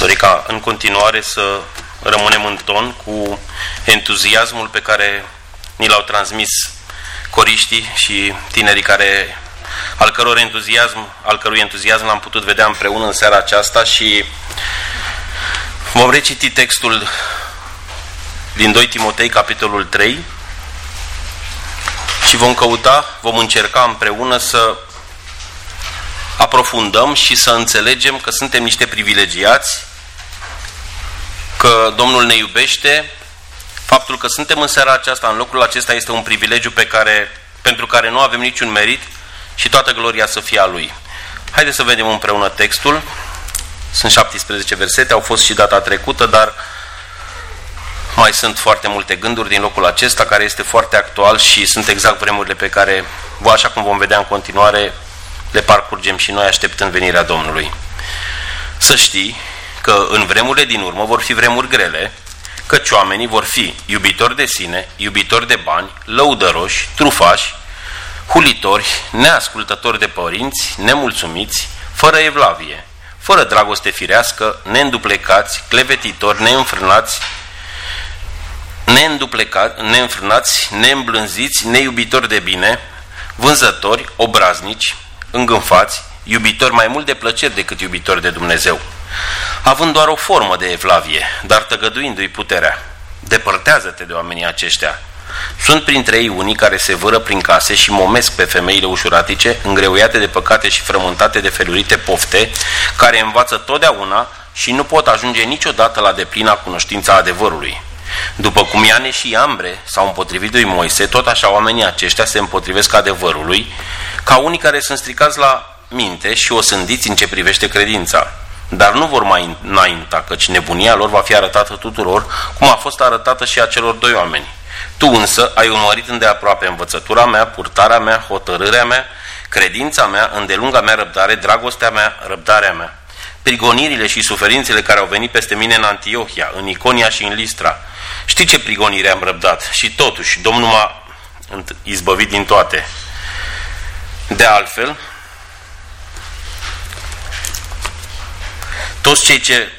dori ca în continuare să rămânem în ton cu entuziasmul pe care ni l-au transmis coriștii și tinerii al cărui entuziasm l-am putut vedea împreună în seara aceasta, și vom reciti textul din 2 Timotei, capitolul 3, și vom încerca împreună să aprofundăm și să înțelegem că suntem niște privilegiați, că Domnul ne iubește. Faptul că suntem în seara aceasta, în locul acesta, este un privilegiu pentru care nu avem niciun merit, și toată gloria să fie a Lui. Haideți să vedem împreună textul. Sunt 17 versete, au fost și data trecută, dar mai sunt foarte multe gânduri din locul acesta, care este foarte actual și sunt exact vremurile pe care, așa cum vom vedea în continuare, le parcurgem și noi așteptând venirea Domnului. Să știi că în vremurile din urmă vor fi vremuri grele, căci oamenii vor fi iubitori de sine, iubitori de bani, lăudăroși, trufași, hulitori, neascultători de părinți, nemulțumiți, fără evlavie, fără dragoste firească, neînduplecați, clevetitori, neînfrânați, neîmblânziți, neiubitori de bine, vânzători, obraznici, îngânfați, iubitori mai mult de plăceri decât iubitori de Dumnezeu, având doar o formă de evlavie, dar tăgăduindu-i puterea. Depărtează-te de oamenii aceștia. Sunt printre ei unii care se vâră prin case și momesc pe femeile ușuratice, îngreuiate de păcate și frământate de felurite pofte, care învață totdeauna și nu pot ajunge niciodată la deplina cunoștința adevărului. După cum Iane și Iambre s-au împotrivit lui Moise, tot așa oamenii aceștia se împotrivesc adevărului, ca unii care sunt stricați la minte și osândiți în ce privește credința. Dar nu vor mai înainta, căci nebunia lor va fi arătată tuturor, cum a fost arătată și acelor 2 oameni. Tu însă ai urmărit îndeaproape învățătura mea, purtarea mea, hotărârea mea, credința mea, îndelunga mea răbdare, dragostea mea, răbdarea mea, prigonirile și suferințele care au venit peste mine în Antiohia, în Iconia și în Listra. Știi ce prigonire am răbdat? Și totuși Domnul m-a izbăvit din toate. De altfel, toți cei ce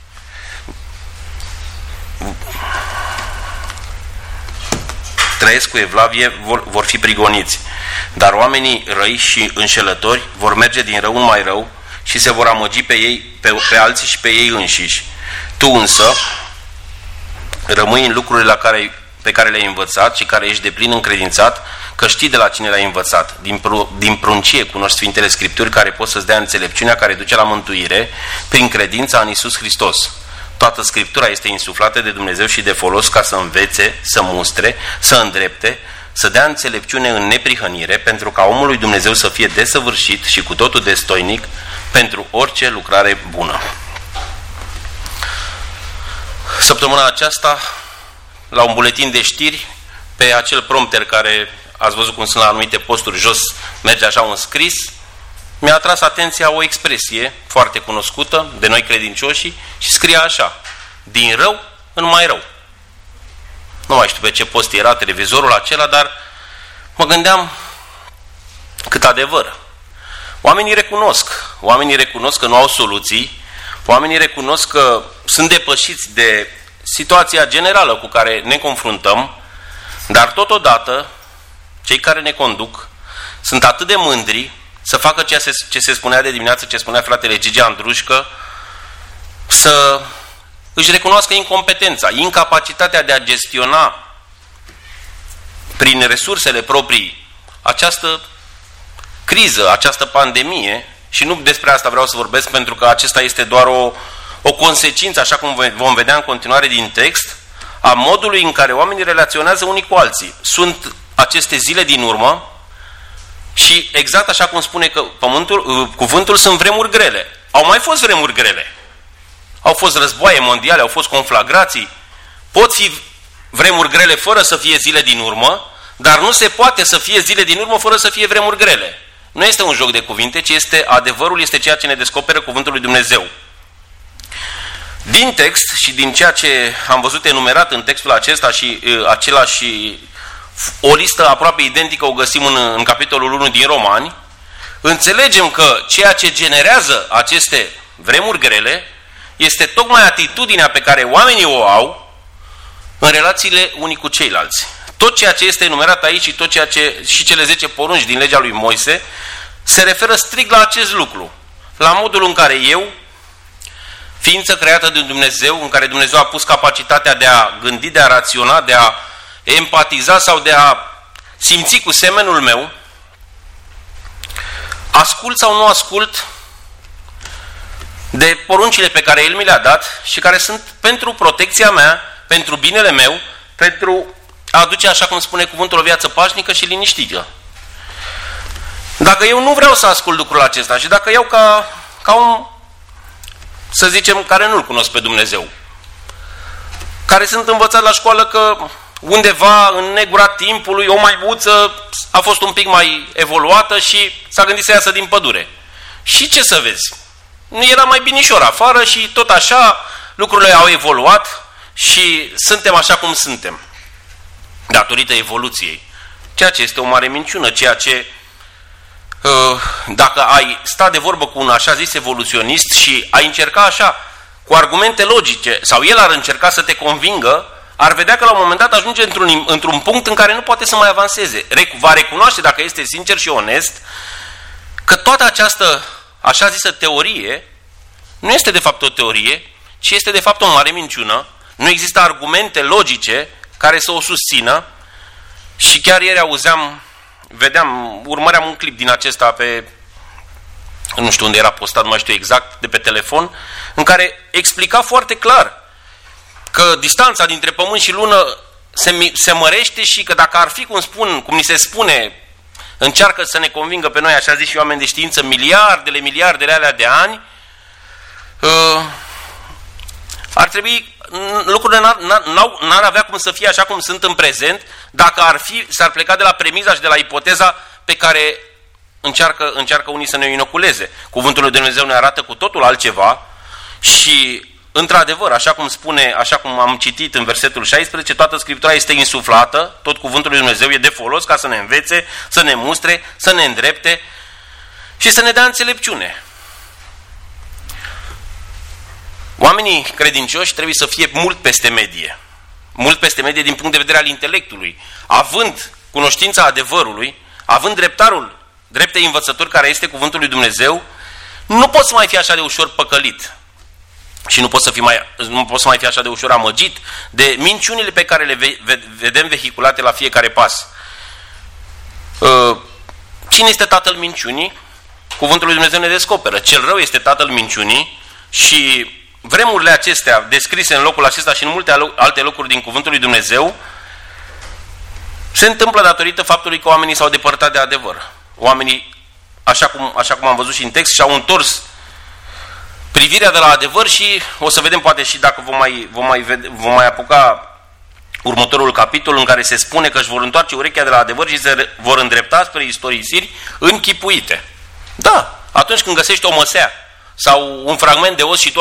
trăiesc cu evlavie vor fi prigoniți, dar oamenii răi și înșelători vor merge din rău în mai rău și se vor amăgi pe alții și pe ei înșiși. Tu însă rămâi în lucrurile pe care le-ai învățat și care ești deplin încredințat, că știi de la cine le-ai învățat. Din pruncie cunoști Sfintele Scripturi, care pot să-ți dea înțelepciunea care duce la mântuire prin credința în Iisus Hristos. Toată Scriptura este insuflată de Dumnezeu și de folos ca să învețe, să mustre, să îndrepte, să dea înțelepciune în neprihănire, pentru ca omul lui Dumnezeu să fie desăvârșit și cu totul destoinic pentru orice lucrare bună. Săptămâna aceasta, la un buletin de știri, pe acel prompter care ați văzut cum sunt la anumite posturi jos, merge așa un scris, mi-a atras atenția o expresie foarte cunoscută de noi credincioși și scria așa: din rău în mai rău. Nu mai știu pe ce post era televizorul acela, dar mă gândeam cât adevăr. Oamenii recunosc că nu au soluții, oamenii recunosc că sunt depășiți de situația generală cu care ne confruntăm, dar totodată cei care ne conduc sunt atât de mândri să facă ce se spunea de dimineață, ce spunea fratele Gigi Andrușcă, să își recunoască incompetența, incapacitatea de a gestiona prin resursele proprii această criză, această pandemie. Și nu despre asta vreau să vorbesc, pentru că acesta este doar o consecință, așa cum vom vedea în continuare din text, a modului în care oamenii relaționează unii cu alții. Sunt aceste zile din urmă și exact așa cum spune că cuvântul, sunt vremuri grele. Au mai fost vremuri grele. Au fost războaie mondiale, au fost conflagrații. Pot fi vremuri grele fără să fie zile din urmă, dar nu se poate să fie zile din urmă fără să fie vremuri grele. Nu este un joc de cuvinte, ci adevărul este ceea ce ne descoperă cuvântul lui Dumnezeu. Din text și din ceea ce am văzut enumerat în textul acesta și o listă aproape identică o găsim în capitolul 1 din Romani, înțelegem că ceea ce generează aceste vremuri grele este tocmai atitudinea pe care oamenii o au în relațiile unii cu ceilalți. Tot ceea ce este enumerat aici și tot ceea ce și cele 10 porunci din legea lui Moise se referă strict la acest lucru, la modul în care eu, ființă creată de Dumnezeu, în care Dumnezeu a pus capacitatea de a gândi, de a raționa, de a empatiza sau de a simți cu semenul meu, ascult sau nu ascult de poruncile pe care El mi le-a dat și care sunt pentru protecția mea, pentru binele meu, pentru a aduce, așa cum spune cuvântul, o viață pașnică și liniștită. Dacă eu nu vreau să ascult lucrul acesta și dacă iau ca un, să zicem, care nu-L cunosc pe Dumnezeu, care sunt învățat la școală că undeva în negura timpului o maimuță a fost un pic mai evoluată și s-a gândit să iasă din pădure. Și ce să vezi? Nu era mai binișor afară și tot așa lucrurile au evoluat și suntem așa cum suntem, datorită evoluției. Ceea ce este o mare minciună, ceea ce dacă ai sta de vorbă cu un așa zis evoluționist și ai încerca așa, cu argumente logice, sau el ar încerca să te convingă, ar vedea că la un moment dat ajunge într-un punct în care nu poate să mai avanseze. Va recunoaște, dacă este sincer și onest, că toată această așa zisă teorie nu este de fapt o teorie, ci este de fapt o mare minciună. Nu există argumente logice care să o susțină. Și chiar ieri urmăream un clip din acesta pe, nu știu unde era postat, nu mai știu exact, de pe telefon, în care explica foarte clar că distanța dintre Pământ și Lună se mărește și că dacă ar fi, cum ni se spune, încearcă să ne convingă pe noi, așa zis și oameni de știință, miliardele alea de ani, ar trebui, lucrurile n-ar avea cum să fie așa cum sunt în prezent, dacă s-ar pleca de la premiza și de la ipoteza pe care încearcă unii să ne inoculeze. Cuvântul lui Dumnezeu ne arată cu totul altceva și, într-adevăr, așa cum am citit în versetul 16, toată Scriptura este insuflată, tot cuvântul lui Dumnezeu e de folos ca să ne învețe, să ne mustre, să ne îndrepte și să ne dea înțelepciune. Oamenii credincioși trebuie să fie mult peste medie. Mult peste medie din punct de vedere al intelectului. Având cunoștința adevărului, având dreptei învățături care este cuvântul lui Dumnezeu, nu poți să mai fi așa de ușor păcălit. Și nu poți să mai fi așa de ușor amăgit de minciunile pe care le vedem vehiculate la fiecare pas. Cine este tatăl minciunii? Cuvântul lui Dumnezeu ne descoperă. Cel rău este tatăl minciunii și vremurile acestea, descrise în locul acesta și în multe alte locuri din cuvântul lui Dumnezeu, se întâmplă datorită faptului că oamenii s-au depărtat de adevăr. Oamenii, așa cum am văzut și în text, și-au întors privirea de la adevăr și o să vedem poate și dacă vom mai apuca următorul capitol în care se spune că își vor întoarce urechea de la adevăr și se vor îndrepta spre istorisiri închipuite. Da, atunci când găsești o măsea sau un fragment de os și tu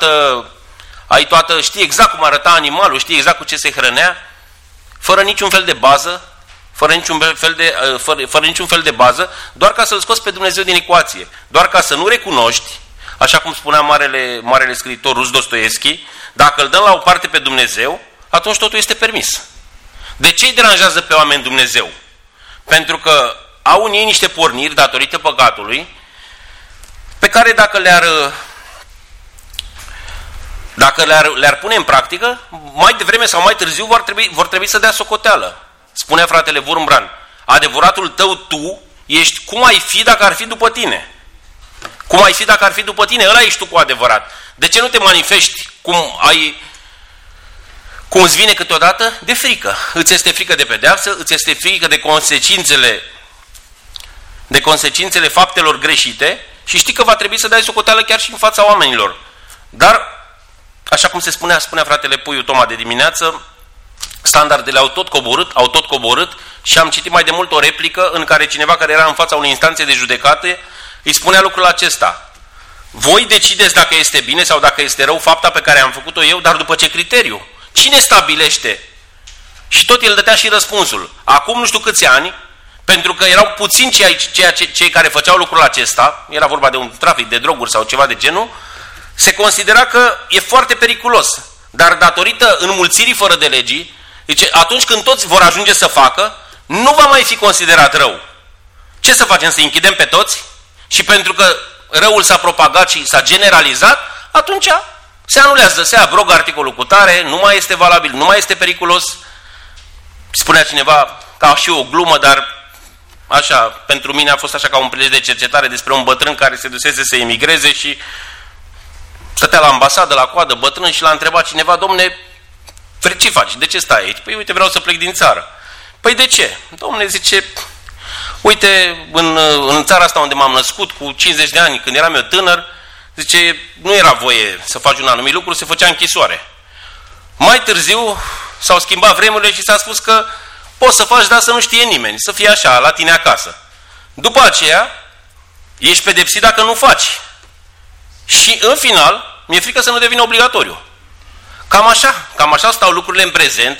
știi exact cum arăta animalul, știi exact cu ce se hrănea, fără niciun fel de bază, fără niciun fel de bază, doar ca să-L scoți pe Dumnezeu din ecuație, doar ca să nu recunoști, așa cum spunea marele scriitor Rus Dostoevski, dacă îl dăm la o parte pe Dumnezeu, atunci totul este permis. De ce îi deranjează pe oameni Dumnezeu? Pentru că au în ei niște porniri datorită păcatului, pe care dacă le-ar pune în practică, mai devreme sau mai târziu vor trebui să dea socoteală. Spunea fratele Wurmbran, adevăratul tău tu ești cum ai fi dacă ar fi după tine. Cum ai fi dacă ar fi după tine, ăla ești tu cu adevărat. De ce nu te manifesti cum îți vine câteodată? De frică. Îți este frică de pedeapsă, îți este frică de consecințele faptelor greșite și știi că va trebui să dai socoteală chiar și în fața oamenilor. Dar, așa cum spunea fratele Puiu Toma de dimineață, standardele au tot coborât și am citit mai de mult o replică în care cineva care era în fața unei instanțe de judecată îi spunea lucrul acesta: voi decideți dacă este bine sau dacă este rău fapta pe care am făcut-o eu, dar după ce criteriu? Cine stabilește? Și tot el dădea și răspunsul. Acum nu știu câți ani, pentru că erau puțini cei care făceau lucrul acesta, era vorba de un trafic de droguri sau ceva de genul, se considera că e foarte periculos. Dar datorită înmulțirii fără de legii, zice, atunci când toți vor ajunge să facă, nu va mai fi considerat rău. Ce să facem? Să închidem pe toți? Și pentru că răul s-a propagat și s-a generalizat, atunci se anulează, se abrogă articolul cu tare, nu mai este valabil, nu mai este periculos. Spunea cineva, ca și o glumă, dar așa, pentru mine a fost așa ca un prilej de cercetare despre un bătrân care se dusese să emigreze și stătea la ambasadă, la coadă, bătrân, și l-a întrebat cineva, domne, ce faci? De ce stai aici? Păi uite, vreau să plec din țară. Păi de ce? Domne, zice, uite, în țara asta unde m-am născut, cu 50 de ani, când eram eu tânăr, zice, nu era voie să faci un anumit lucru, se făcea închisoare. Mai târziu s-au schimbat vremurile și s-a spus că poți să faci, dar să nu știe nimeni, să fie așa, la tine acasă. După aceea, ești pedepsit dacă nu faci. Și în final, mi-e frică să nu devină obligatoriu. Cam așa stau lucrurile în prezent,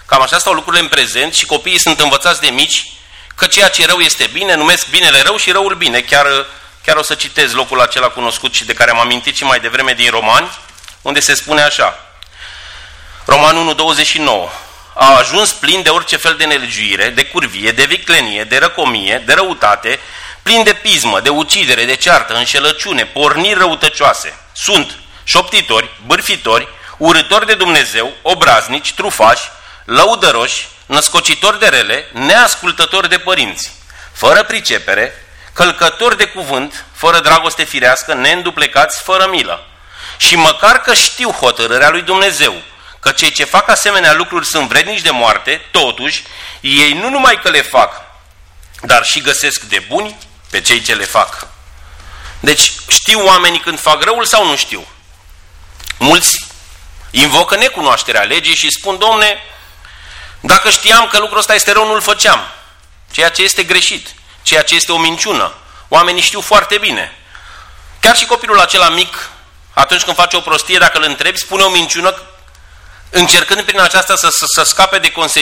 și copiii sunt învățați de mici că ceea ce rău este bine, numesc binele rău și răul bine. Chiar o să citez locul acela cunoscut și de care am amintit și mai devreme din Romani, unde se spune așa, Romani 1:29, a ajuns plin de orice fel de nelegiuire, de curvie, de viclenie, de răcomie, de răutate, plin de pismă, de ucidere, de ceartă, înșelăciune, porniri răutăcioase. Sunt șoptitori, bârfitori, urâtori de Dumnezeu, obraznici, trufași, lăudăroși, născocitori de rele, neascultători de părinți, fără pricepere, călcători de cuvânt, fără dragoste firească, neînduplecați, fără milă. Și măcar că știu hotărârea lui Dumnezeu, că cei ce fac asemenea lucruri sunt vrednici de moarte, totuși, ei nu numai că le fac, dar și găsesc de buni pe cei ce le fac. Deci știu oamenii când fac răul sau nu știu? Mulți invocă necunoașterea legii și spun, domne, dacă știam că lucrul ăsta este rău, nu-l făceam. Ceea ce este greșit, ceea ce este o minciună. Oamenii știu foarte bine. Chiar și copilul acela mic, atunci când face o prostie, dacă îl întrebi, spune o minciună, încercând prin aceasta să scape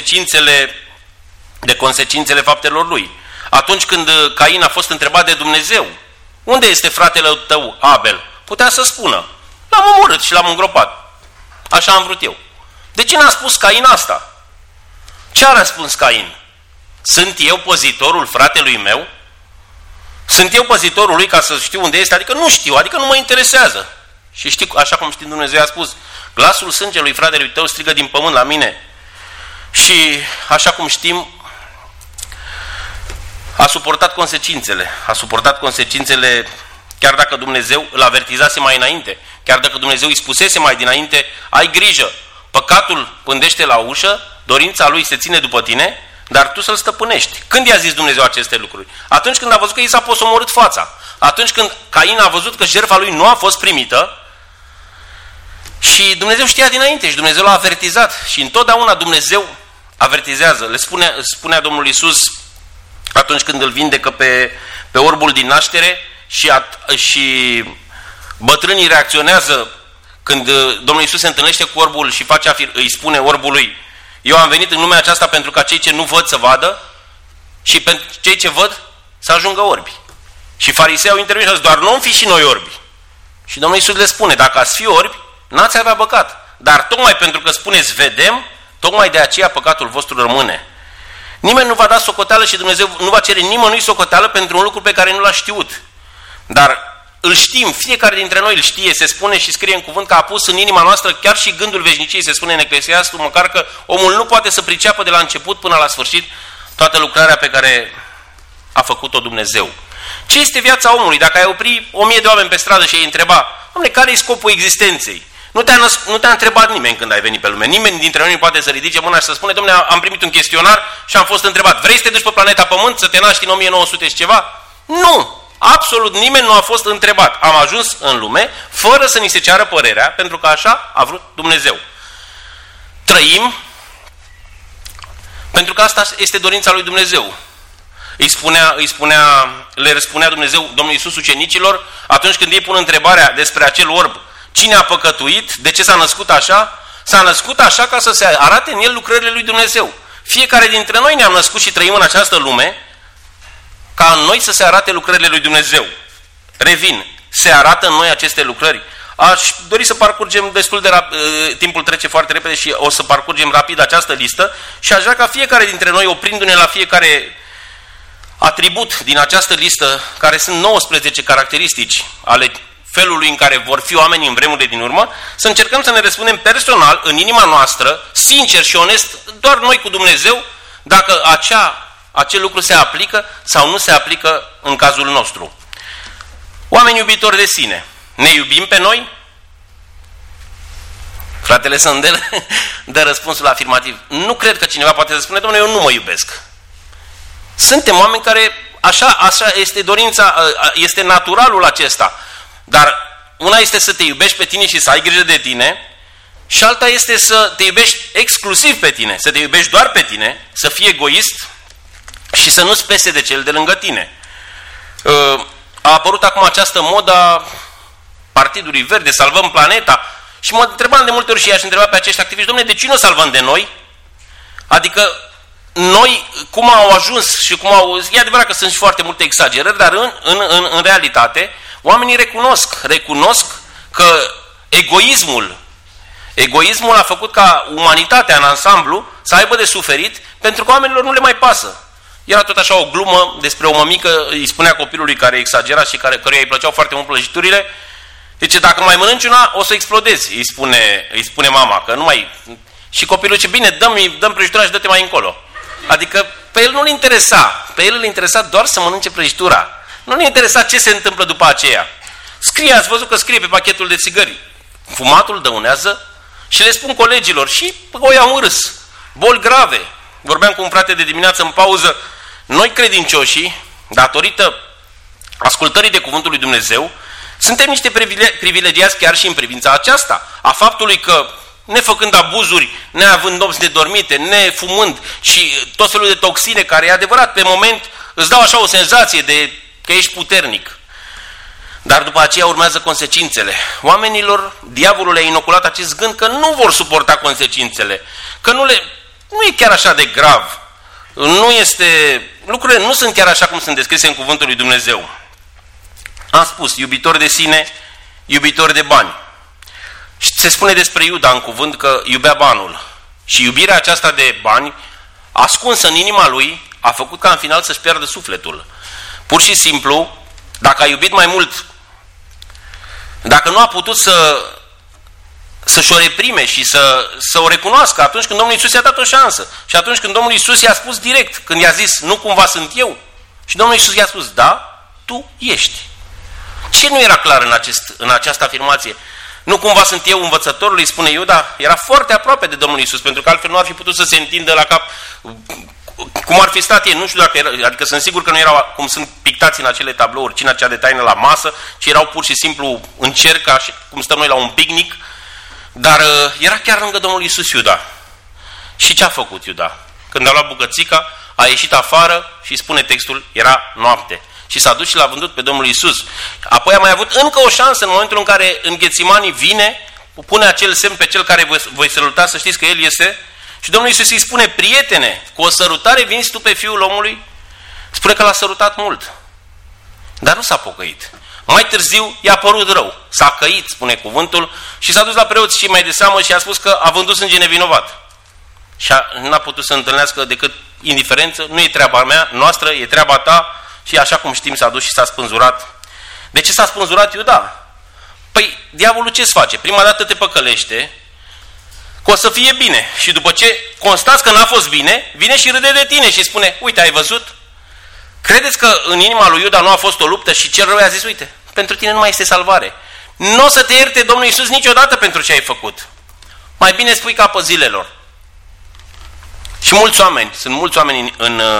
de consecințele faptelor lui. Atunci când Cain a fost întrebat de Dumnezeu, unde este fratele tău Abel? Putea să spună, l-am omorât și l-am îngropat. Așa am vrut eu. De ce n-a spus Cain asta? Ce a răspuns Cain? Sunt eu păzitorul fratelui meu? Sunt eu păzitorul lui ca să știu unde este? Adică nu știu, adică nu mă interesează. Și știi, așa cum știi, Dumnezeu a spus, glasul sângelui fratelui tău strigă din pământ la mine. Și așa cum știm, a suportat consecințele, chiar dacă Dumnezeu îl avertizase mai înainte, chiar dacă Dumnezeu îi spusese mai dinainte, ai grijă, păcatul pândește la ușă, dorința lui se ține după tine, dar tu să-l stăpânești. Când i-a zis Dumnezeu aceste lucruri? Atunci când a văzut că i s-a posomorât fața. Atunci când Cain a văzut că jertfa lui nu a fost primită și Dumnezeu știa dinainte și Dumnezeu l-a avertizat. Și întotdeauna Dumnezeu avertizează. Le spunea Domnul Iisus atunci când îl vindecă pe orbul din naștere și bătrânii reacționează când Domnul Iisus se întâlnește cu orbul și îi spune orbului, eu am venit în lumea aceasta pentru ca cei ce nu văd să vadă și pentru cei ce văd să ajungă orbi. Și farisei au intervenit și au zis, doar nu am fi și noi orbi. Și Domnul Iisus le spune, dacă ați fi orbi, n-ați avea păcat. Dar tocmai pentru că spuneți vedem, tocmai de aceea păcatul vostru rămâne. Nimeni nu va da socoteală și Dumnezeu nu va cere nimănui socoteală pentru un lucru pe care nu l-a știut. Dar îl știm, fiecare dintre noi îl știe, se spune și scrie în cuvânt că a pus în inima noastră chiar și gândul veșniciei, se spune în Eclesiastul, măcar că omul nu poate să priceapă de la început până la sfârșit toată lucrarea pe care a făcut-o Dumnezeu. Ce este viața omului? Dacă ai opri 1000 de oameni pe stradă și ai întreba, dom'le, care e scopul existenței? Nu te-a întrebat nimeni când ai venit pe lume. Nimeni dintre noi nu poate să ridice mâna și să spune, dom'le, am primit un chestionar și am fost întrebat, vrei să te duci pe planeta Pământ, să te naști în 1900 și ceva? Nu! Absolut nimeni nu a fost întrebat. Am ajuns în lume fără să ni se ceară părerea, pentru că așa a vrut Dumnezeu. Trăim pentru că asta este dorința lui Dumnezeu. Le răspunea Dumnezeu, Domnul Iisus ucenicilor, atunci când ei pun întrebarea despre acel orb, cine a păcătuit, de ce s-a născut așa? S-a născut așa ca să se arate în el lucrările lui Dumnezeu. Fiecare dintre noi ne-am născut și trăim în această lume ca în noi să se arate lucrările lui Dumnezeu. Revin, se arată în noi aceste lucrări. Aș dori să parcurgem destul de timpul trece foarte repede și o să parcurgem rapid această listă și aș vrea ca fiecare dintre noi, oprindu-ne la fiecare atribut din această listă, care sunt 19 caracteristici ale felului în care vor fi oamenii în vremurile din urmă, să încercăm să ne răspundem personal, în inima noastră, sincer și onest, doar noi cu Dumnezeu, dacă acel lucru se aplică sau nu se aplică în cazul nostru. Oameni iubitori de sine, ne iubim pe noi? Fratele Sândel dă răspunsul afirmativ. Nu cred că cineva poate să spune, domnule, eu nu mă iubesc. Suntem oameni care, așa este dorința, este naturalul acesta. Dar una este să te iubești pe tine și să ai grijă de tine și alta este să te iubești exclusiv pe tine, să te iubești doar pe tine, să fii egoist și să nu-ți pese de cel de lângă tine. A apărut acum această modă a Partidului Verde, salvăm planeta, și mă întrebam de multe ori și i-aș întreba pe acești activiști, dom'le, de ce nu o salvăm de noi? Adică noi, cum au ajuns și cum au... E adevărat că sunt și foarte multe exagerări, dar în realitate, oamenii recunosc că egoismul a făcut ca umanitatea în ansamblu să aibă de suferit, pentru că oamenilor nu le mai pasă. Era tot așa o glumă despre o mămică, îi spunea copilului care exagera și căruia îi plăceau foarte mult prăjiturile, zice, dacă mai mănânci una, o să explodezi, îi spune mama, că nu mai... Și copilul zice, bine, dăm prăjitura și dă-te mai încolo. Adică pe el nu-l interesa, pe el îl interesa doar să mănânce prăjitura. Nu-l interesa ce se întâmplă după aceea. Ați văzut că scrie pe pachetul de țigări, fumatul dăunează, și le spun colegilor și o iau în râs. Boli grave. Vorbeam cu un frate de dimineață în pauză, noi credincioșii, datorită ascultării de Cuvântul lui Dumnezeu, suntem niște privilegiați chiar și în privința aceasta, a faptului că, nefăcând abuzuri, neavând nopți nedormite, nefumând și tot felul de toxine care, e adevărat, pe moment îți dau așa o senzație de că ești puternic. Dar după aceea urmează consecințele. Oamenilor, diavolul le-a inoculat acest gând că nu vor suporta consecințele, că nu e chiar așa de grav. Lucrurile nu sunt chiar așa cum sunt descrise în Cuvântul lui Dumnezeu. Am spus, iubitor de sine, iubitor de bani. Și se spune despre Iuda în cuvânt că iubea banul. Și iubirea aceasta de bani, ascunsă în inima lui, a făcut ca în final să-și pierdă sufletul. Pur și simplu, dacă a iubit mai mult, dacă nu a putut să-și o reprime și să o recunoască atunci când Domnul Iisus i-a dat o șansă. Și atunci când Domnul Iisus i-a spus direct, când i-a zis, nu cumva sunt eu? Și Domnul Iisus i-a spus, da, tu ești. Ce nu era clar în această afirmație? Nu cumva sunt eu învățătorul, îi spune Iuda? Era foarte aproape de Domnul Iisus, pentru că altfel nu ar fi putut să se întindă la cap cum ar fi stat ei. Nu știu dacă era, adică sunt sigur că nu erau cum sunt pictați în acele tablouri, cina cea de taină la masă, ci erau pur și simplu în cerc, ca și cum stăm noi la un picnic, dar era chiar lângă Domnul Iisus Iuda. Și ce a făcut Iuda? Când a luat bucățica, a ieșit afară și spune textul, era noapte. Și s-a dus și l-a vândut pe Domnul Iisus. Apoi a mai avut încă o șansă în momentul în care în Ghețimani vine, pune acel semn pe cel care voi săruta, să știți că El este. Și Domnul Iisus îi spune, prietene, cu o sărutare vinzi tu pe Fiul omului? Spune că l-a sărutat mult. Dar nu s-a pocăit. Mai târziu i-a părut rău. S-a căit, spune cuvântul, și s-a dus la preoți și mai de seamă și a spus că a vândut sânge nevinovat. Și n-a putut să întâlnească decât indiferență. Nu e treaba mea, noastră, e treaba ta. Și așa cum știm, s-a dus și s-a spânzurat. De ce s-a spânzurat Iuda? Păi, diavolul ce-ți face? Prima dată te păcălește că o să fie bine. Și după ce constați că n-a fost bine, vine și râde de tine și spune, uite, ai văzut? Credeți că în inima lui Iuda nu a fost o luptă și cel rău i-a zis, uite, pentru tine nu mai este salvare. Nu o să te ierte Domnul Iisus niciodată pentru ce ai făcut. Mai bine spui capă zilelor. Și sunt mulți oameni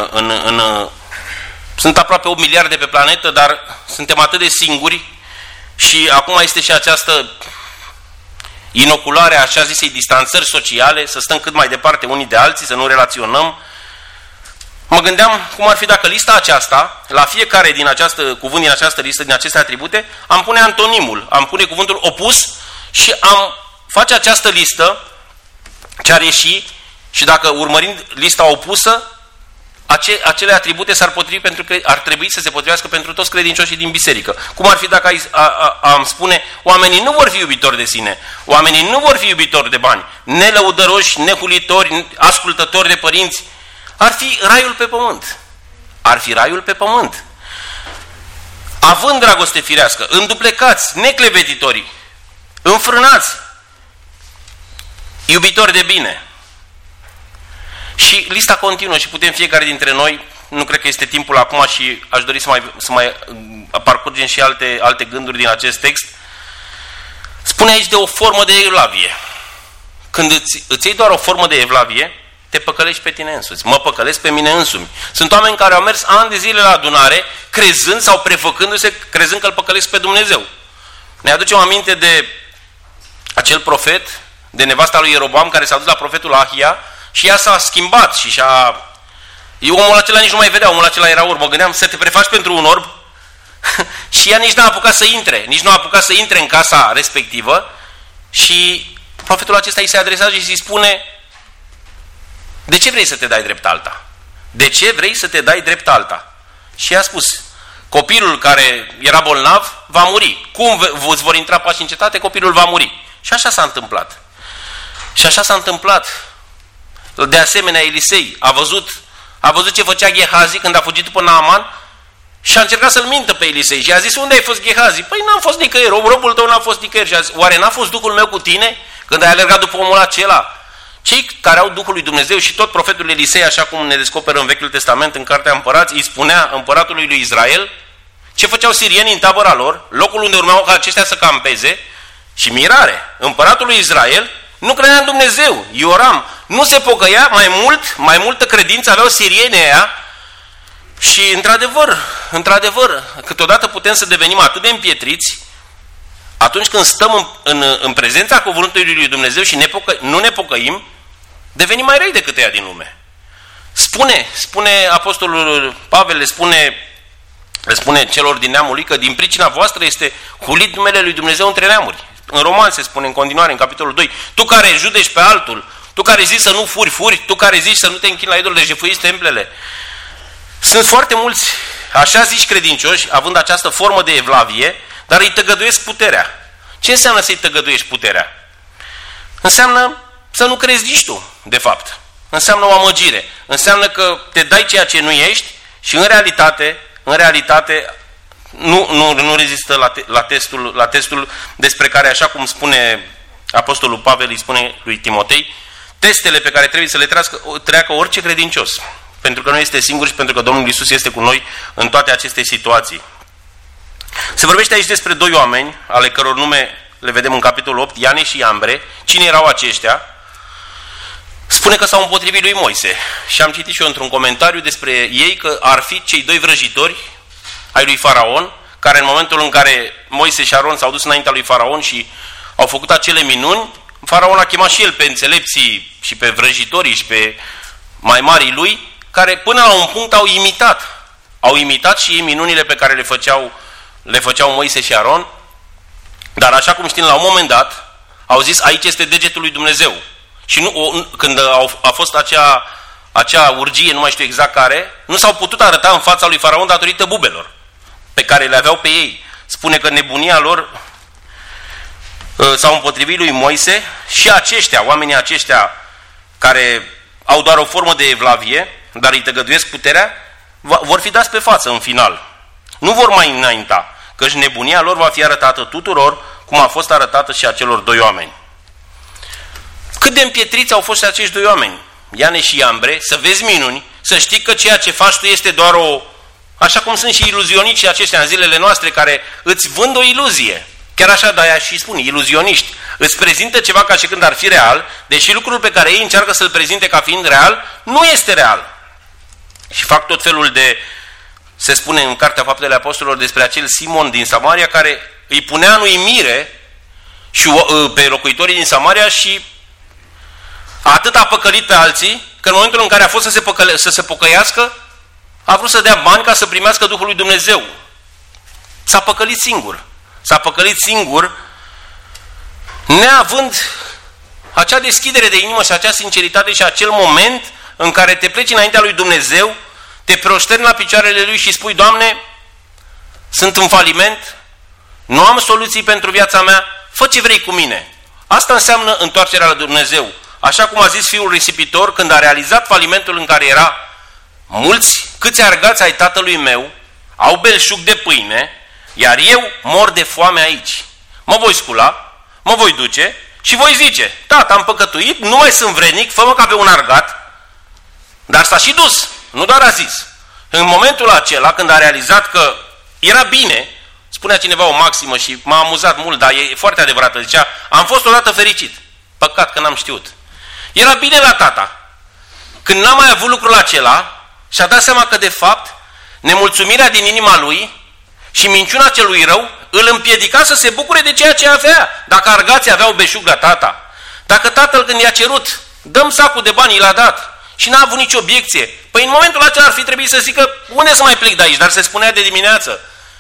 sunt aproape 8 miliarde pe planetă, dar suntem atât de singuri și acum este și această inoculare, așa zisei, distanțări sociale, să stăm cât mai departe unii de alții, să nu relaționăm. Mă gândeam cum ar fi dacă lista aceasta, la fiecare din cuvânt din această listă, din aceste atribute, am pune antonimul, am pune cuvântul opus și am face această listă ce ar ieși și dacă urmărind lista opusă, acele atribute s-ar potrivi pentru că ar trebui să se potrivească pentru toți credincioșii din biserică. Cum ar fi dacă am spune, oamenii nu vor fi iubitori de sine, oamenii nu vor fi iubitori de bani, nelăudăroși, nehulitori, ascultători de părinți. Ar fi raiul pe pământ. Ar fi raiul pe pământ. Având dragoste firească, înduplecați, neclevetitori, înfrânați, iubitori de bine. Și lista continuă și putem fiecare dintre noi, nu cred că este timpul acum și aș dori să mai parcurgem și alte gânduri din acest text. Spune aici de o formă de evlavie. Când îți iei doar o formă de evlavie, te păcălești pe tine însuți. Mă păcălesc pe mine însumi. Sunt oameni care au mers ani de zile la adunare, crezând sau prefăcându-se, crezând că îl păcălesc pe Dumnezeu. Ne aducem aminte de acel profet, de nevasta lui Ieroboam, care s-a dus la profetul Ahia și ea s-a schimbat și omul acela nici nu mai vedea, omul acela era orb. Mă gândeam să te prefaci pentru un orb și ea nici n-a apucat să intre, în casa respectivă și profetul acesta îi se adresează și îi spune: de ce vrei să te dai drept alta? De ce vrei să te dai drept alta? Și i-a spus: copilul care era bolnav va muri. Cum îți vor intra pași în cetate, copilul va muri. Și așa s-a întâmplat. Și așa s-a întâmplat. De asemenea, Elisei a văzut ce făcea Gehazi când a fugit după Naaman și a încercat să-l mintă pe Elisei. Și a zis: unde ai fost, Gehazi? Păi n-am fost nicăieri, robul tău n-a fost nicăieri. Și a zis: oare n-a fost Duhul meu cu tine când ai alergat după omul acela? Cei care au Duhul lui Dumnezeu, și tot profetul Elisei, așa cum ne descoperă în Vechiul Testament, în Cartea Împărați, îi spunea împăratului lui Israel ce făceau sirienii în tabăra lor, locul unde urmeau ca aceștia să campeze. Și mirare, împăratul lui Israel nu credea în Dumnezeu. Ioram nu se pocăia, mai multă credință aveau sirienii aia. Și într-adevăr, câteodată putem să devenim atât de împietriți atunci când stăm în prezența cuvântului lui Dumnezeu și nu ne pocăim, devenim mai răi decât ea din lume. Spune apostolul Pavel, le spune celor din neamul lui că din pricina voastră este hulit numele lui Dumnezeu între neamuri. În Roman se spune în continuare, în capitolul 2, tu care judeci pe altul, tu care zici să nu furi, tu care zici să nu te închini la idol, de jefuiți templele. Sunt foarte mulți așa zici credincioși, având această formă de evlavie, dar îi tăgăduiesc puterea. Ce înseamnă să-i tăgăduiești puterea? Înseamnă să nu crezi nici tu, de fapt. Înseamnă o amăgire. Înseamnă că te dai ceea ce nu ești și în realitate nu rezistă la testul despre care, așa cum spune apostolul Pavel, îi spune lui Timotei, testele pe care trebuie să le treacă orice credincios. Pentru că nu este singur și pentru că Domnul Iisus este cu noi în toate aceste situații. Se vorbește aici despre doi oameni, ale căror nume le vedem în capitolul 8, Iane și Iambre. Cine erau aceștia? Spune că s-au împotrivit lui Moise. Și am citit și eu într-un comentariu despre ei că ar fi cei doi vrăjitori ai lui Faraon, care în momentul în care Moise și Aron s-au dus înaintea lui Faraon și au făcut acele minuni, Faraon a chemat și el pe înțelepții și pe vrăjitorii și pe mai marii lui, care până la un punct au imitat. Au imitat și ei minunile pe care le făceau Moise și Aron, dar așa cum știm, la un moment dat, au zis: aici este degetul lui Dumnezeu. Și când a fost acea urgie, nu mai știu exact care, nu s-au putut arăta în fața lui Faraon datorită bubelor pe care le aveau pe ei. Spune că nebunia lor s-au împotrivit lui Moise și oamenii aceștia care au doar o formă de evlavie, dar îi tăgăduiesc puterea, vor fi dați pe față în final. Nu vor mai înainta, căci nebunia lor va fi arătată tuturor, cum a fost arătată și acelor doi oameni. Cât de împietriți au fost acești doi oameni, Iane și Iambre, să vezi minuni, să știi că ceea ce faci tu este doar așa cum sunt și iluzioniștii aceștia în zilele noastre, care îți vând o iluzie. Chiar așa, de-aia și spun, iluzioniști. Îți prezintă ceva ca și când ar fi real, deși lucrul pe care ei încearcă să-l prezinte ca fiind real, nu este real. Și fac tot felul se spune în Cartea Faptele Apostolilor despre acel Simon din Samaria, care îi punea în uimire și pe locuitorii din Samaria și atât a păcălit pe alții, că în momentul în care a fost să se pocăiască, a vrut să dea bani ca să primească Duhul lui Dumnezeu. S-a păcălit singur. S-a păcălit singur, neavând acea deschidere de inimă și acea sinceritate și acel moment în care te pleci înaintea lui Dumnezeu te proșterni la picioarele lui și spui: Doamne, sunt în faliment, nu am soluții pentru viața mea, fă ce vrei cu mine. Asta înseamnă întoarcerea la Dumnezeu. Așa cum a zis fiul risipitor când a realizat falimentul în care era: mulți, câți argați ai tatălui meu, au belșug de pâine, iar eu mor de foame aici. Mă voi scula, mă voi duce și voi zice: tată, am păcătuit, nu mai sunt vrednic, fă-mă ca pe un argat. Dar s-a și dus, nu doar a zis. În momentul acela, când a realizat că era bine, spunea cineva o maximă și m-a amuzat mult, dar e foarte adevărată, zicea: am fost odată fericit, păcat că n-am știut. Era bine la tata. Când n-a mai avut lucrul acela, și-a dat seama că de fapt nemulțumirea din inima lui și minciuna celui rău îl împiedica să se bucure de ceea ce avea. Dacă argații aveau beșug la tata, dacă tatăl când i-a cerut: dăm sacul de bani, l-a dat și n-a avut nicio obiecție, păi în momentul acela ar fi trebuit să zică: unde să mai plec de aici? Dar se spunea de dimineață.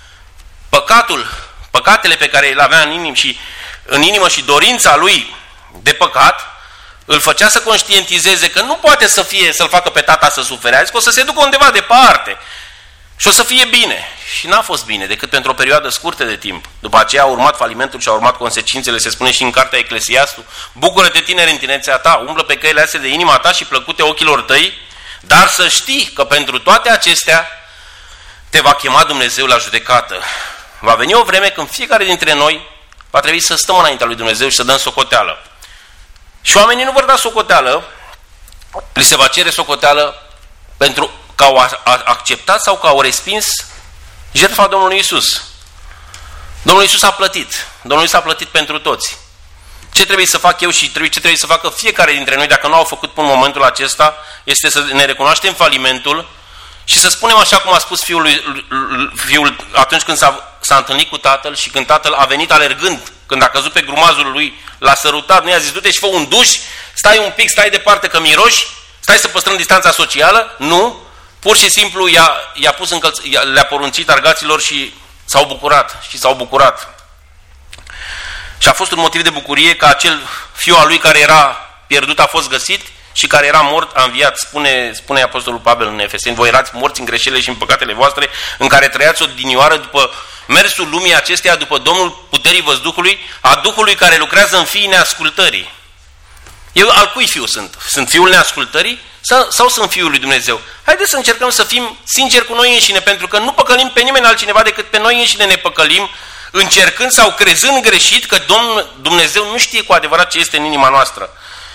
Păcatele pe care le avea în inimă și dorința lui de păcat îl făcea să conștientizeze că nu poate să-l facă pe tata să sufere. A zis că o să se ducă undeva departe și o să fie bine. Și n-a fost bine decât pentru o perioadă scurtă de timp. După aceea a urmat falimentul și a urmat consecințele. Se spune și în cartea Eclesiastul: bucură-te, tineri, în tinerețea ta, umblă pe căile astea de inima ta și plăcute ochilor tăi, dar să știi că pentru toate acestea te va chema Dumnezeu la judecată. Va veni o vreme când fiecare dintre noi va trebui să stăm înaintea lui Dumnezeu și să dăm socoteală. Și oamenii nu vor da socoteală, li se va cere socoteală pentru că au acceptat sau că au respins jertfa Domnului Iisus. Domnul Iisus a plătit. Domnul Iisus a plătit pentru toți. Ce trebuie să fac eu și ce trebuie să facă fiecare dintre noi, dacă nu au făcut până în momentul acesta, este să ne recunoaștem falimentul și să spunem așa cum a spus fiul atunci când s-a întâlnit cu tatăl și când tatăl a venit alergând, când a căzut pe grumazul lui, l-a sărutat, nu i-a zis: du-te și fă un duș, stai un pic, stai departe că miroși, stai să păstrăm distanța socială. Nu, pur și simplu le-a poruncit argaților și s-au bucurat. Și a fost un motiv de bucurie că acel fiu al lui care era pierdut a fost găsit și care era mort a înviat. Spune Apostolul Pavel în Efeseni: voi erați morți în greșelile și în păcatele voastre, în care trăiați odinioară după mersul lumii acesteia, după domnul puterii văzduhului, a Duhului care lucrează în fiii neascultării. Eu al cui fiu sunt? Sunt fiul neascultării sau sunt fiul lui Dumnezeu? Haideți să încercăm să fim sinceri cu noi înșine, pentru că nu păcălim pe nimeni altcineva decât pe noi înșine ne păcălim, încercând sau crezând greșit că Dumnezeu nu știe cu adevărat ce este în inima noastră.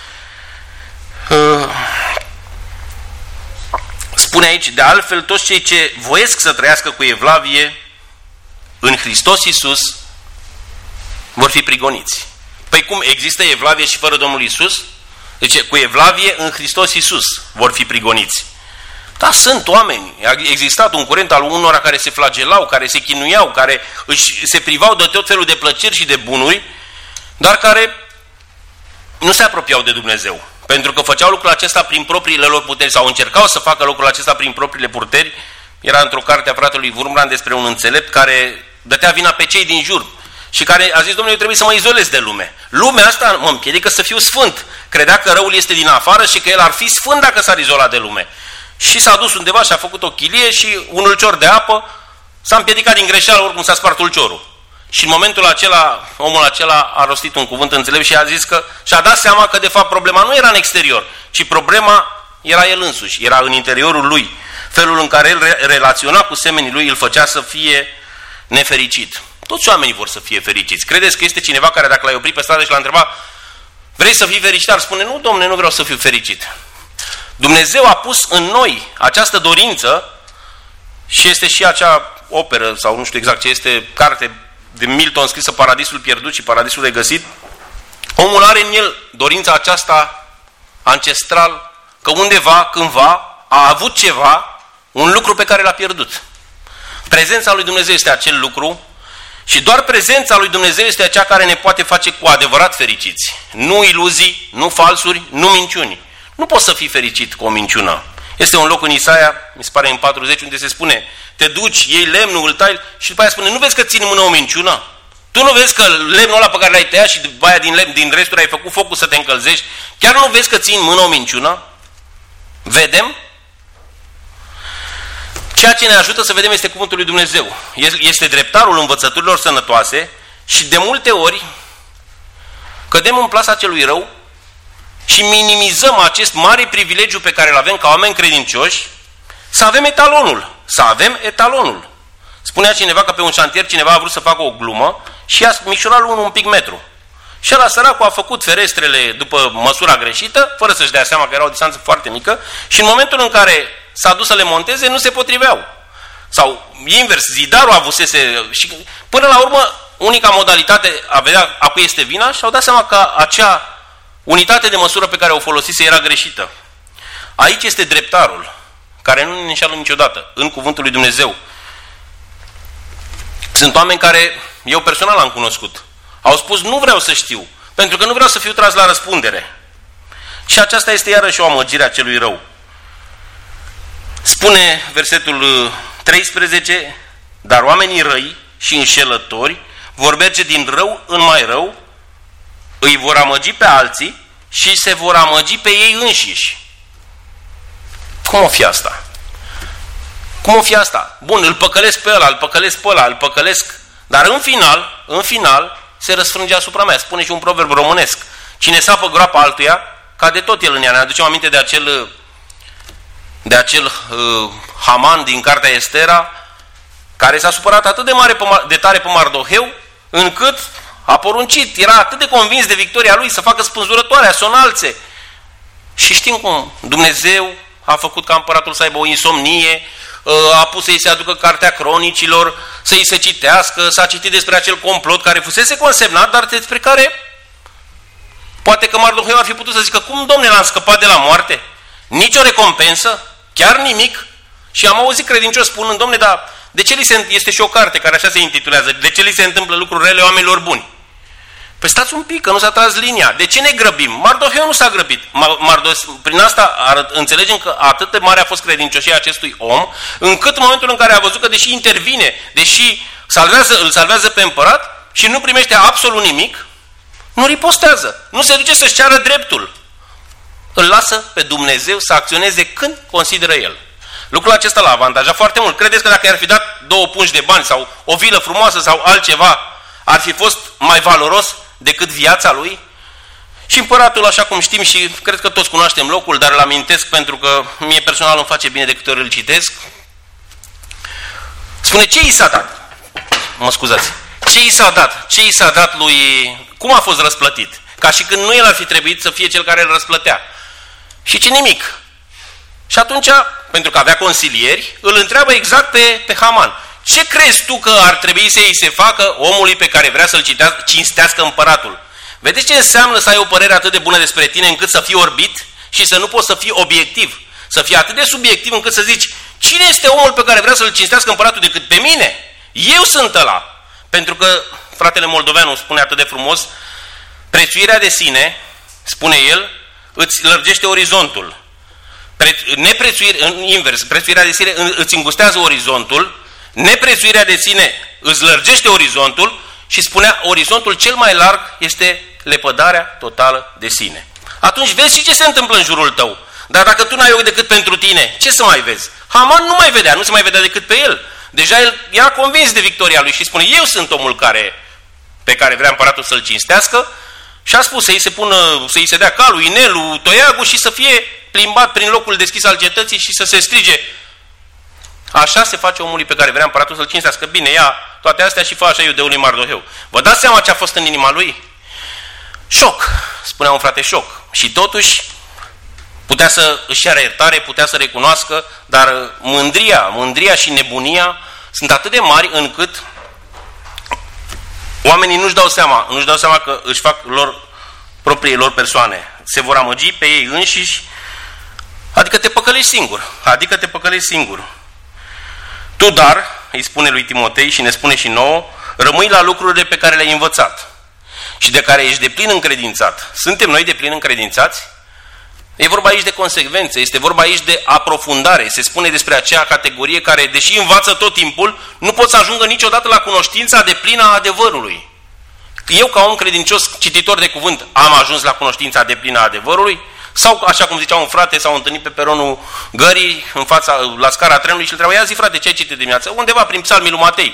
Spune aici: de altfel, toți cei ce voiesc să trăiască cu evlavie în Hristos Iisus vor fi prigoniți. Păi cum, există evlavie și fără Domnul Iisus? Deci cu evlavie în Hristos Iisus vor fi prigoniți. Da, sunt oameni. A existat un curent al unora care se flagelau, care se chinuiau, care se privau de tot felul de plăceri și de bunuri, dar care nu se apropiau de Dumnezeu. Pentru că făceau lucrul acesta prin propriile lor puteri sau încercau să facă lucrul acesta prin propriile puteri. Era într-o carte a fratelui Wurmbrand despre un înțelept care dătea vina pe cei din jur și care a zis: Domnule, eu trebuie să mă izolez de lume. Lumea asta mă împiedică să fiu sfânt. Credea că răul este din afară și că el ar fi sfânt dacă s-ar izola de lume. Și s-a dus undeva și a făcut o chilie și un ulcior de apă s-a împiedicat din greșeală, oricum s-a spart ulciorul. Și în momentul acela, omul acela a rostit un cuvânt înțelept și a zis că și-a dat seama că de fapt problema nu era în exterior, ci problema era el însuși, era în interiorul lui. Felul în care el relaționa cu semenii lui îl făcea să fie nefericit. Toți oamenii vor să fie fericiți. Credeți că este cineva care, dacă l-ai oprit pe stradă și l-a întrebat: vrei să fii fericit? Ar spune: nu, Domne, nu vreau să fiu fericit. Dumnezeu a pus în noi această dorință și este și acea operă, sau nu știu exact ce este, carte de Milton scrisă Paradisul pierdut și Paradisul regăsit. Omul are în el dorința aceasta ancestral că undeva, cândva, a avut ceva, un lucru pe care l-a pierdut. Prezența lui Dumnezeu este acel lucru și doar prezența lui Dumnezeu este aceea care ne poate face cu adevărat fericiți. Nu iluzii, nu falsuri, nu minciuni. Nu poți să fii fericit cu o minciună. Este un loc în Isaia, mi se pare în 40, unde se spune: te duci, iei lemnul, îl tai și după aia spune: nu vezi că țin în mână o minciună? Tu nu vezi că lemnul ăla pe care l-ai tăiat și după aia din resturi ai făcut focul să te încălzești? Chiar nu vezi că țin în mână o minciună? Vedem? Ceea ce ne ajută să vedem este cuvântul lui Dumnezeu. Este dreptarul învățăturilor sănătoase și de multe ori cădem în plasa celui rău și minimizăm acest mare privilegiu pe care îl avem ca oameni credincioși, să avem etalonul. Să avem etalonul. Spunea cineva că pe un șantier cineva a vrut să facă o glumă și a micșorat lui un pic metru. Și ăla săracul a făcut ferestrele după măsura greșită, fără să-și dea seama că era o distanță foarte mică, și în momentul în care s-a dus să le monteze, nu se potriveau. Sau invers, zidarul avusese... Și până la urmă, unica modalitate a vedea a cui este vina și au dat seama că acea unitate de măsură pe care o folosise era greșită. Aici este dreptarul, care nu ne înșeală niciodată, în cuvântul lui Dumnezeu. Sunt oameni care, eu personal am cunoscut, au spus nu vreau să știu, pentru că nu vreau să fiu tras la răspundere. Și aceasta este iarăși o amăgire a celui rău. Spune versetul 13, dar oamenii răi și înșelători vor merge din rău în mai rău, îi vor amăgi pe alții și se vor amăgi pe ei înșiși. Cum o fi asta? Cum o fi asta? Bun, îl păcălesc pe ăla, îl păcălesc pe ăla, îl păcălesc, dar în final, se răsfrânge asupra mea. Spune și un proverb românesc. Cine sapă groapa altuia, cade tot el în ea. Ne aducem aminte de acel Haman din cartea Estera, care s-a supărat atât de tare pe Mardoheu, încât a poruncit, era atât de convins de victoria lui să facă spânzurătoarea, să o înalțe. Și știm cum Dumnezeu a făcut ca împăratul să aibă o insomnie, a pus să-i se aducă cartea cronicilor, să-i se citească, s-a citit despre acel complot care fusese consemnat, dar despre care poate că Mardoheu ar fi putut să zică, cum, domne, l-am scăpat de la moarte? Nici o recompensă? Chiar nimic? Și am auzit credincios spunând, domne, dar de ce este și o carte care așa se intitulează, de ce li se întâmplă lucruri rele oamenilor buni? Păi stați un pic, că nu s-a tras linia. De ce ne grăbim? Mardoheu nu s-a grăbit. Prin asta înțelegem că atât de mare a fost credincioșia acestui om, încât în momentul în care a văzut că deși intervine, deși îl salvează pe împărat și nu primește absolut nimic, nu ripostează. Nu se duce să-și ceară dreptul. Îl lasă pe Dumnezeu să acționeze când consideră el. Lucrul acesta l-a avantajat foarte mult. Credeți că dacă i-ar fi dat 2 pungi de bani sau o vilă frumoasă sau altceva, ar fi fost mai valoros decât viața lui? Și împăratul, așa cum știm și cred că toți cunoaștem locul, dar îl amintesc pentru că mie personal îmi face bine de câte ori îl citesc. Spune, ce i s-a dat? Mă scuzați. Ce i s-a dat? Ce i s-a dat lui... Cum a fost răsplătit? Ca și când nu el ar fi trebuit să fie cel care îl răsplătea. Și ce nimic. Și atunci, pentru că avea consilieri, îl întreabă exact pe Haman. Ce crezi tu că ar trebui să îi se facă omului pe care vrea să-l cinstească împăratul? Vedeți ce înseamnă să ai o părere atât de bună despre tine încât să fii orbit și să nu poți să fii obiectiv? Să fii atât de subiectiv încât să zici, cine este omul pe care vrea să-l cinstească împăratul decât pe mine? Eu sunt ăla. Pentru că fratele moldoveanu spune atât de frumos, prețuirea de sine, spune el, îți lărgește orizontul. Invers, prețuirea de sine îți îngustează orizontul, neprețuirea de sine îți lărgește orizontul și spunea, orizontul cel mai larg este lepădarea totală de sine. Atunci vezi și ce se întâmplă în jurul tău. Dar dacă tu n-ai ochi decât pentru tine, ce să mai vezi? Haman nu mai vedea, nu se mai vedea decât pe el. Deja el era convins de victoria lui și spune, eu sunt omul pe care vrea împăratul să-l cinstească, și a spus să-i se dea calul, inelul, toiagul și să fie plimbat prin locul deschis al cetății și să se strige. Așa se face omului pe care vrea împăratul să-l cinstească. Bine, ia toate astea și fă așa iudeului Mardoheu. Vă dați seama ce a fost în inima lui? Șoc, spunea un frate, șoc. Și totuși putea să își ceară iertare, putea să recunoască, dar mândria și nebunia sunt atât de mari încât oamenii nu-și dau seama că își fac propriile lor persoane. Se vor amăgi pe ei înșiși, adică te păcălești singur. Tu, dar, îi spune lui Timotei și ne spune și nouă, rămâi la lucrurile pe care le-ai învățat și de care ești deplin încredințat. Suntem noi deplin încredințați? E vorba aici de consecvență, este vorba aici de aprofundare. Se spune despre aceea categorie care, deși învață tot timpul, nu pot să ajungă niciodată la cunoștința deplină a adevărului. Eu, ca om credincios, cititor de cuvânt, am ajuns la cunoștința deplină a adevărului? Sau, așa cum zicea un frate, s-au întâlnit pe peronul Gării, la scara trenului și îl întreabă, ia zi frate, ce ai citit dimineața? Undeva prin Psalmii lui Matei.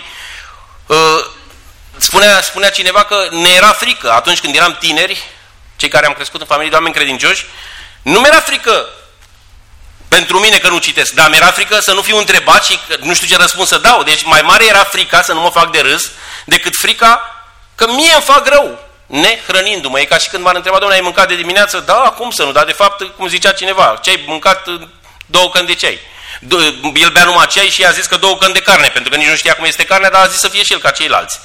Spunea cineva că ne era frică atunci când eram tineri, cei care am crescut în familie de oameni credincioși, nu mi-era frică pentru mine că nu citesc, dar mi-era frică să nu fiu întrebat și nu știu ce răspuns să dau. Deci mai mare era frica să nu mă fac de râs decât frica că mie îmi fac rău nehrănindu-mă. E ca și când m-ar întreba, domnule, ai mâncat de dimineață? Da, cum să nu? Dar de fapt, cum zicea cineva, ce ai mâncat? 2 căni de ceai. El bea numai ceai și a zis că 2 căni de carne, pentru că nici nu știa cum este carnea, dar a zis să fie și el ca ceilalți.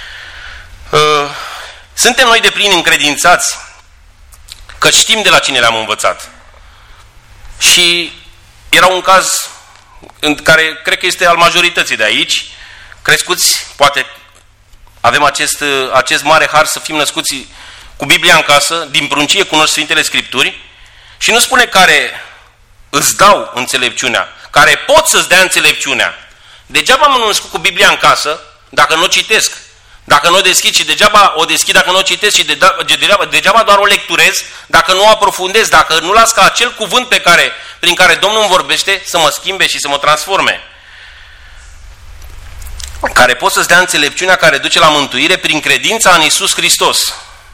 Suntem noi de plin încredințați că știm de la cine le-am învățat. Și era un caz în care cred că este al majorității de aici, crescuți, poate avem acest mare har să fim născuți cu Biblia în casă, din pruncie cunoști Sfintele Scripturi și nu spune care îți dau înțelepciunea, care pot să-ți dea înțelepciunea. Degeaba m-am născut cu Biblia în casă dacă nu o citesc, dacă nu o deschid și degeaba o deschid dacă nu o citesc și degeaba doar o lecturez dacă nu o aprofundez, dacă nu las ca acel cuvânt prin care Domnul îmi vorbește să mă schimbe și să mă transforme. Care pot să-ți dea înțelepciunea care duce la mântuire prin credința în Iisus Hristos.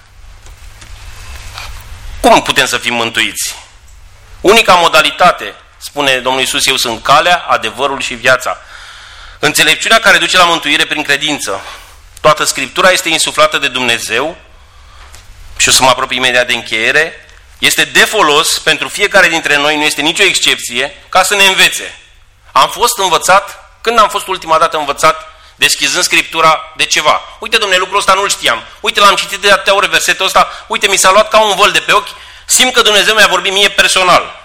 Cum putem să fim mântuiți? Unica modalitate, spune Domnul Iisus, eu sunt calea, adevărul și viața. Înțelepciunea care duce la mântuire prin credință. Toată Scriptura este insuflată de Dumnezeu și o să mă apropii imediat de încheiere. Este de folos pentru fiecare dintre noi, nu este nicio excepție, ca să ne învețe. Am fost învățat, când am fost ultima dată învățat, deschizând Scriptura de ceva. Uite, domnule, lucrul ăsta nu-l știam. Uite, l-am citit de atâtea ori versetul ăsta. Uite, mi s-a luat ca un văl de pe ochi. Simt că Dumnezeu mi-a vorbit mie personal.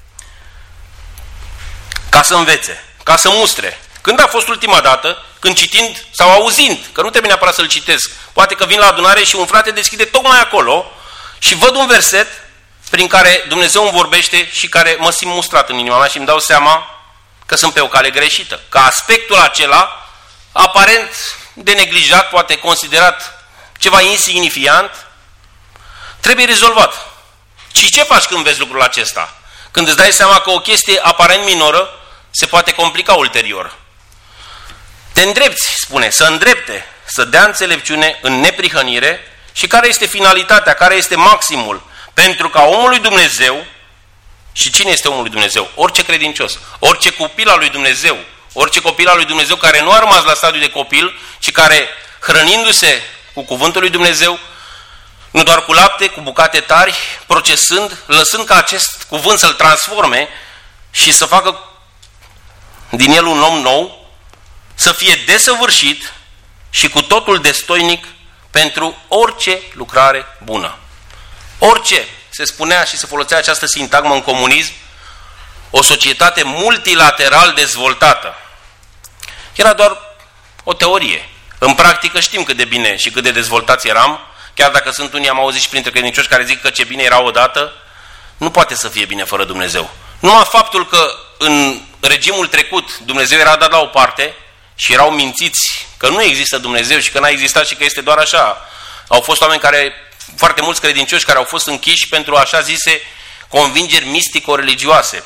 Ca să învețe, ca să mustre. Când a fost ultima dată, când citind sau auzind, că nu trebuie neapărat să-l citesc, poate că vin la adunare și un frate deschide tocmai acolo și văd un verset prin care Dumnezeu îmi vorbește și care mă simt mustrat în inima mea și îmi dau seama că sunt pe o cale greșită. Că aspectul acela, aparent de neglijat, poate considerat ceva insignifiant, trebuie rezolvat. Și ce faci când vezi lucrul acesta? Când îți dai seama că o chestie aparent minoră se poate complica ulterior. Te îndrepți, spune, să îndrepte, să dea înțelepciune în neprihănire și care este finalitatea, care este maximul. Pentru ca omul lui Dumnezeu, și cine este omul lui Dumnezeu? Orice credincios, orice copil al lui Dumnezeu, orice copil al lui Dumnezeu care nu a rămas la stadiul de copil, ci care, hrănindu-se cu cuvântul lui Dumnezeu, nu doar cu lapte, cu bucate tari, procesând, lăsând ca acest cuvânt să-l transforme și să facă din el un om nou, să fie desăvârșit și cu totul destoinic pentru orice lucrare bună. Orice, se spunea și se folosea această sintagmă în comunism, o societate multilateral dezvoltată. Era doar o teorie. În practică știm cât de bine și cât de dezvoltați eram, chiar dacă sunt unii, am auzit și printre credincioși care zic că ce bine era odată, nu poate să fie bine fără Dumnezeu. Numai faptul că în regimul trecut Dumnezeu era dat la o parte și erau mințiți că nu există Dumnezeu și că n-a existat și că este doar așa. Au fost oameni foarte mulți credincioși care au fost închiși pentru așa zise convingeri mistico-religioase.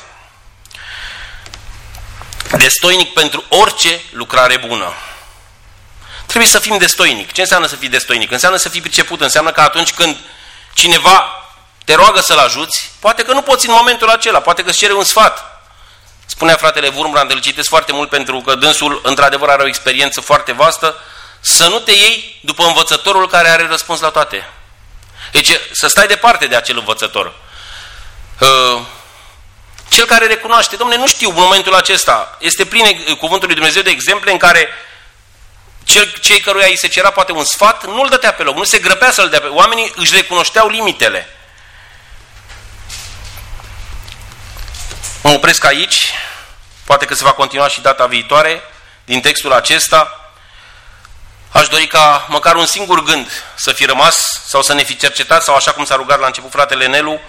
Destoinic pentru orice lucrare bună. Trebuie să fim destoinic. Ce înseamnă să fii destoinic? Înseamnă să fii priceput. Înseamnă că atunci când cineva te roagă să-l ajuți, poate că nu poți în momentul acela, poate că îți cere un sfat. Spunea fratele Wurmbrand, îl citesc foarte mult pentru că dânsul într-adevăr are o experiență foarte vastă, să nu te iei după învățătorul care are răspuns la toate. Deci să stai departe de acel învățător. Cel care recunoaște, dom'le, nu știu în momentul acesta, este plin cuvântul lui Dumnezeu de exemple în care cei căruia îi se cerea poate un sfat, nu îl dătea pe loc, nu se grăbea să-l dea pe loc. Oamenii își recunoșteau limitele. Mă opresc aici, poate că se va continua și data viitoare, din textul acesta. Aș dori ca măcar un singur gând să fi rămas, sau să ne fi cercetat, sau așa cum s-a rugat la început fratele Nelu,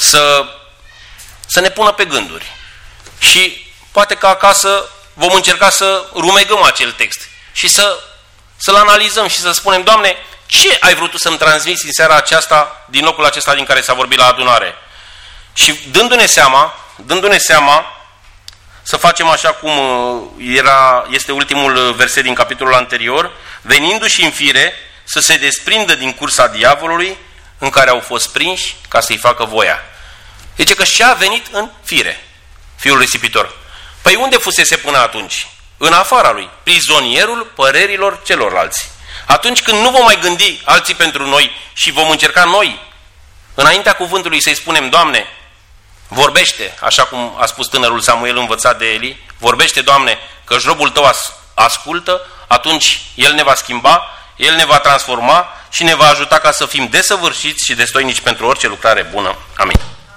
să ne pună pe gânduri. Și poate că acasă vom încerca să rumegăm acel text și să-l analizăm și să spunem, Doamne, ce ai vrut Tu să-mi transmiți în seara aceasta, din locul acesta din care s-a vorbit la adunare? Și dându-ne seama, să facem așa cum este ultimul verset din capitolul anterior, venindu-și în fire să se desprindă din cursa diavolului în care au fost prinși ca să-i facă voia. Zice că și-a venit în fire, fiul risipitor. Păi unde fusese până atunci? În afara lui, prizonierul părerilor celorlalți. Atunci când nu vom mai gândi alții pentru noi și vom încerca noi, înaintea cuvântului, să-i spunem: Doamne, vorbește, așa cum a spus tânărul Samuel învățat de Eli, vorbește, Doamne, că robul Tău ascultă, atunci El ne va schimba, El ne va transforma și ne va ajuta ca să fim desăvârșiți și destoinici pentru orice lucrare bună. Amin.